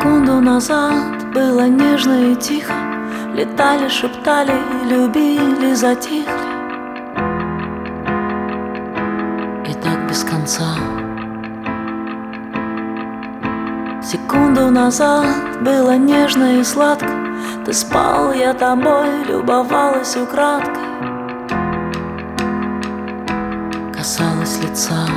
Секунду назад было нежно и тихо. Летали, шептали, любили, затихли. И так без конца. Секунду назад было нежно и сладко. Ты спал, я тобой любовалась украдкой, касалась лица.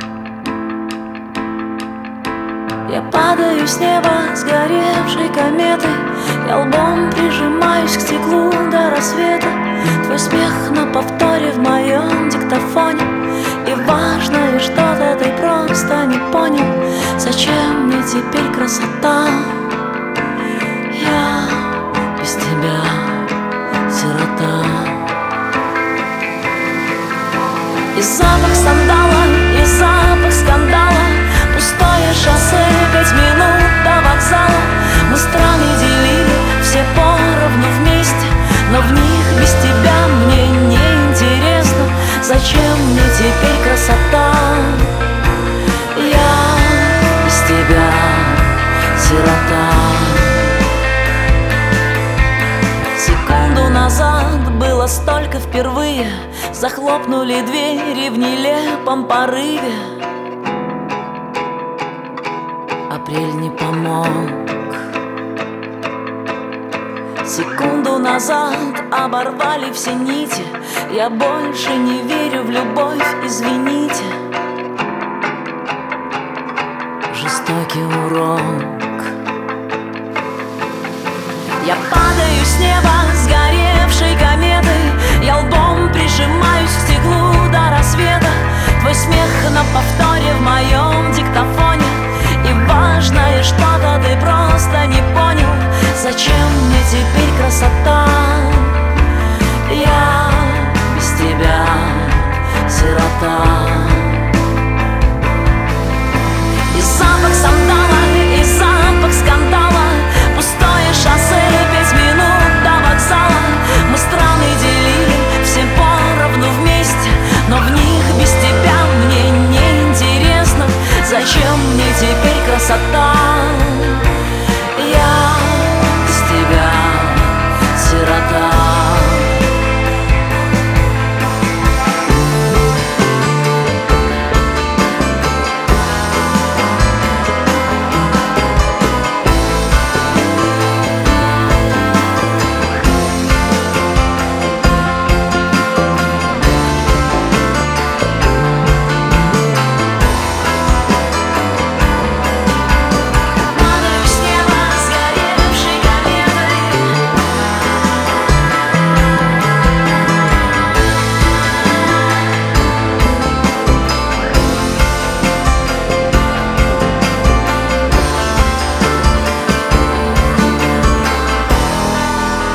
Я падаю с неба сгоревшей кометой. Я лбом прижимаюсь к стеклу до рассвета. Твой смех на повторе в моем диктофоне. И важное что-то ты просто не понял. Зачем мне теперь красота? Я без тебя сирота. И запах сандала, и запах скандала. Пустое шоссе, 5 минут до вокзала. Мы страны делили, все поровну вместе, но в них без тебя мне не интересно. Зачем мне теперь красота? Я без тебя сирота. Секунду назад было столько впервые. Захлопнули двери в нелепом порыве. Апрель не помог. Секунду назад оборвали все нити. Я больше не верю в любовь, извините. Жестокий урок. Я падаю с неба сгоревшей кометой. Я лбом прижимаюсь к стеклу до рассвета. Твой смех на повторе в моем диктофоне. И важное что-то ты просто не понял. Зачем мне теперь красота? Я без тебя сирота. И запах сандала, и запах скандала. Пустое шоссе, 5 минут до вокзала. Мы страны делили, все поровну вместе, но в них без тебя мне не интересно. Зачем мне теперь красота? Я без тебя сирота.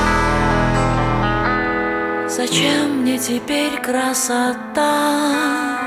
Зачем мне теперь красота?